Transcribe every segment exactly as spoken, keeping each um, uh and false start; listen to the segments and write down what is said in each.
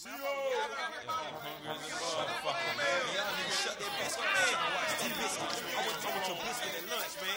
See you. Motherfucker, man. Y'all niggas shut that biscuit, man. Watch that biscuit. I want, I want your biscuit at lunch, man.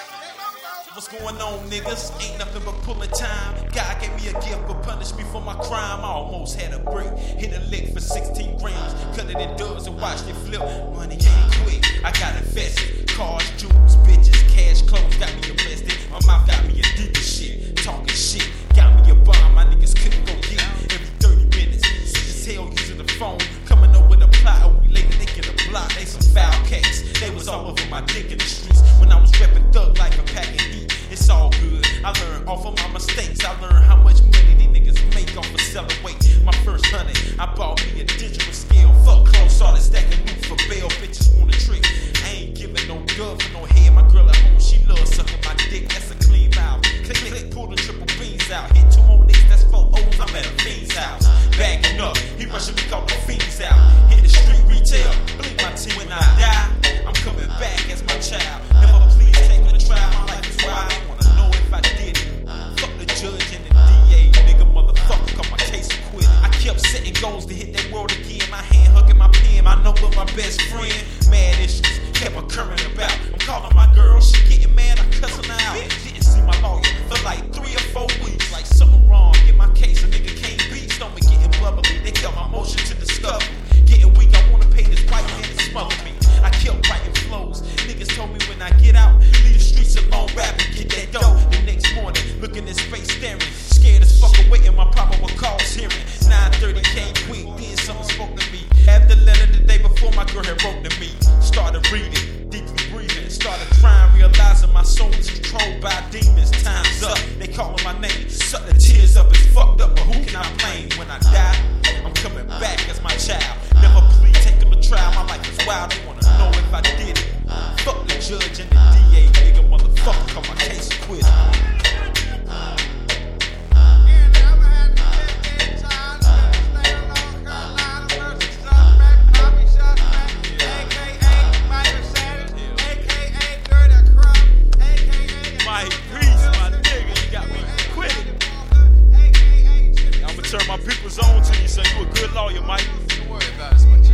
What's going on, niggas? Ain't nothing but pulling time. God gave me a gift, but punished me for my crime. I almost had a break. Hit a lick for sixteen grams. Cut it in dubs and watched it flip. Money ain't quick. I got invested. Cars, jewels, bitches, cash, clothes. Got me arrested. My mouth got me a deep shit. Talking shit. Got me a bomb. My niggas couldn't go get it. Every thirty minutes. Sick as hell using the phone. Coming up with a plot. A week later, they get a block. They some foul cats. They was all over my dick in the streets. When I was repping thug like a pack of heat. It's all good. I learned off of my mistakes. I learned how much money these niggas make off of selling weight. My first hundred, I bought me a digital scale. Fuck clothes, started stacking loot for bail. Bitches want a trick. I ain't giving no dub for no head. My girl at home, she loves sucking my dick. That's a clean mouth. Click, click, click, pull the triple beans out. Hit two more nicks, that's four O's. I'm at a fiend's house. Bagging up, he rushing me, call the fiends out. Hit the street retail, bleed my team when I die. I'm coming back as my child. Never please take a trial. My life is wild. I wanna know if I did it. Fuck the judge and the D A, nigga, motherfucker, cause my case acquitted. I kept setting goals to hit that world again. My hand hugging my pen. I know what my best friend. Mad issues kept occurring about. I'm calling my girl, she getting mad. I cuss her out. Didn't see my lawyer for like three or four weeks. Like something wrong. Get my case, a nigga can't beat. Stomach getting bubbly. They kept my motion to discovery. Getting weak. I wanna pay this white man to smother me. I kept writing flows. Niggas told me when I get out, leave the streets alone, rap and get that dough. The next morning, looking at space staring, scared as fuck awaiting my probable cause hearing. nine thirty came quick, then someone spoke to me. Had the letter the day before my girl had wrote to me. Started reading, deeply breathing, started crying, realizing my soul is controlled by demons. Time's up, they calling my name, suck the tears up, it's fucked up, but who can I blame? When I die, I'm coming back as my child. Never plead taking the trial, my life is wild, they wanna know if I did it. Fuck the judge and the D A, nigga, motherfucker, cause my case acquitted. Turn my people's on to you, so you a good lawyer, Mike. Don't worry about it, it's my